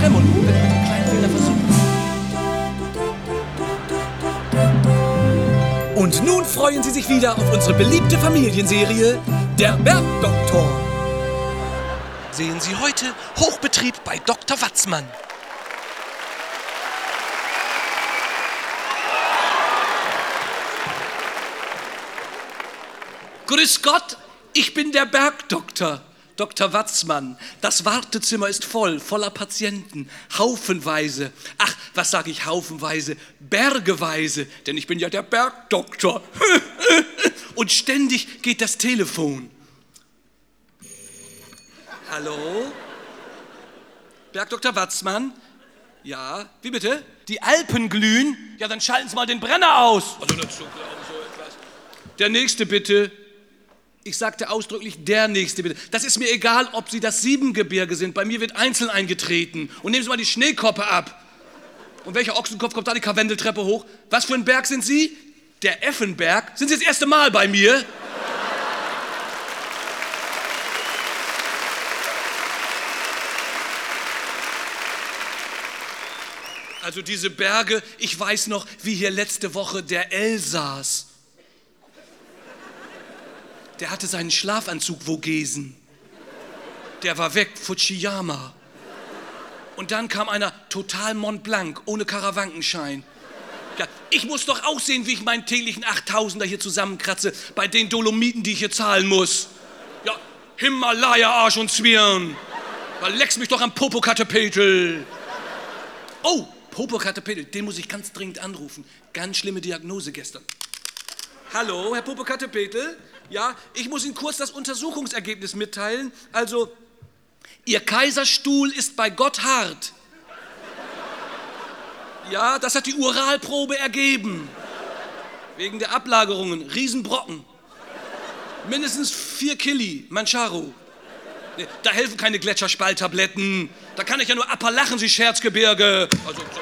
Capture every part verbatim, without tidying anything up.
Tremolo, wenn wir mit dem kleinen Finger versuchen. Und nun freuen Sie sich wieder auf unsere beliebte Familienserie, der Bergdoktor. Sehen Sie heute Hochbetrieb bei Doktor Watzmann. Grüß Gott, ich bin der Bergdoktor, Doktor Watzmann. Das Wartezimmer ist voll, voller Patienten, haufenweise. Ach, was sage ich haufenweise? Bergeweise, denn ich bin ja der Bergdoktor. Und ständig geht das Telefon. Hallo? Bergdoktor Watzmann? Ja, wie bitte? Die Alpen glühen? Ja, dann schalten Sie mal den Brenner aus. Also dazu glauben so etwas. Der nächste bitte. Ich sagte ausdrücklich, der nächste bitte. Das ist mir egal, ob Sie das Siebengebirge sind. Bei mir wird einzeln eingetreten. Und nehmen Sie mal die Schneekoppe ab. Und welcher Ochsenkopf kommt da die Karwendeltreppe hoch? Was für ein Berg sind Sie? Der Effenberg? Sind Sie das erste Mal bei mir? Also diese Berge, ich weiß noch, wie hier letzte Woche der Elsass. Der hatte seinen Schlafanzug Vogesen. Der war weg, Fujiyama. Und dann kam einer total Mont Blanc, ohne Karawankenschein. Ja, ich muss doch auch sehen, wie ich meinen täglichen Achttausender hier zusammenkratze, bei den Dolomiten, die ich hier zahlen muss. Ja, Himalaya, Arsch und Zwirn. Da leckst mich doch am Popocatépetl. Oh, Popocatépetl, den muss ich ganz dringend anrufen. Ganz schlimme Diagnose gestern. Hallo, Herr Popocatépetl? Ja, ich muss Ihnen kurz das Untersuchungsergebnis mitteilen. Also, Ihr Kaiserstuhl ist bei Gotthard. Ja, das hat die Uralprobe ergeben. Wegen der Ablagerungen, Riesenbrocken. Mindestens vier Killi, Mancharo. Nee, da helfen keine Gletscherspalttabletten. Da kann ich ja nur Appalachen, Sie Scherzgebirge. Also, so.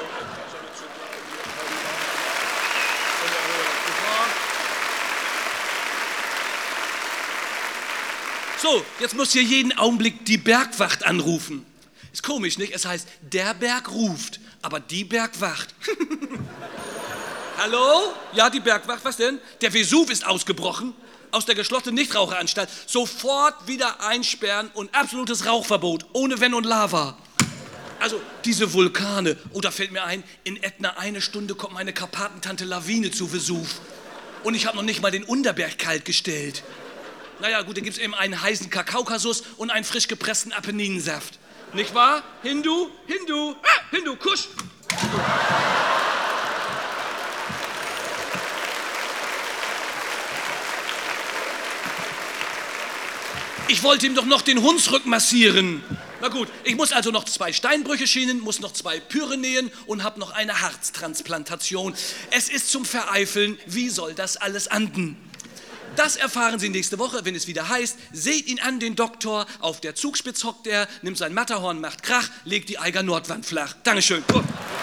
So, jetzt muss hier jeden Augenblick die Bergwacht anrufen. Ist komisch, nicht? Es heißt, der Berg ruft, aber die Bergwacht. Hallo? Ja, die Bergwacht, was denn? Der Vesuv ist ausgebrochen aus der geschlossenen Nichtraucheranstalt. Sofort wieder einsperren und absolutes Rauchverbot, ohne Wenn und Lava. Also, diese Vulkane. Oh, da fällt mir ein, in etwa eine Stunde kommt meine Karpatentante Lawine zu Vesuv. Und ich habe noch nicht mal den Unterberg kalt gestellt. Naja, gut, dann gibt es eben einen heißen Kakaokasus und einen frisch gepressten Apenninensaft. Nicht wahr? Hindu, Hindu, ah, Hindu, kusch. Ich wollte ihm doch noch den Hunsrück massieren. Na gut, ich muss also noch zwei Steinbrüche schienen, muss noch zwei Pyrenäen und habe noch eine Harztransplantation. Es ist zum Vereifeln, wie soll das alles anden? Das erfahren Sie nächste Woche, wenn es wieder heißt, seht ihn an, den Doktor, auf der Zugspitz hockt er, nimmt sein Matterhorn, macht Krach, legt die Eiger Nordwand flach. Dankeschön. Oh.